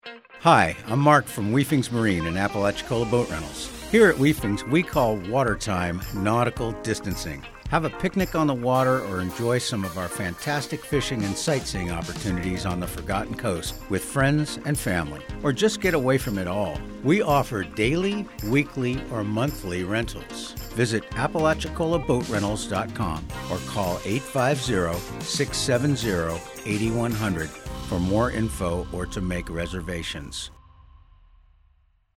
Hi, I'm Mark from Weefings Marine and Apalachicola Boat Rentals. Here at Weefings, we call water time nautical distancing. Have a picnic on the water or enjoy some of our fantastic fishing and sightseeing opportunities on the Forgotten Coast with friends and family, or just get away from it all. We offer daily, weekly, or monthly rentals. Visit ApalachiColaBoatRentals.com or call 850-670-8100 for more info or to make reservations.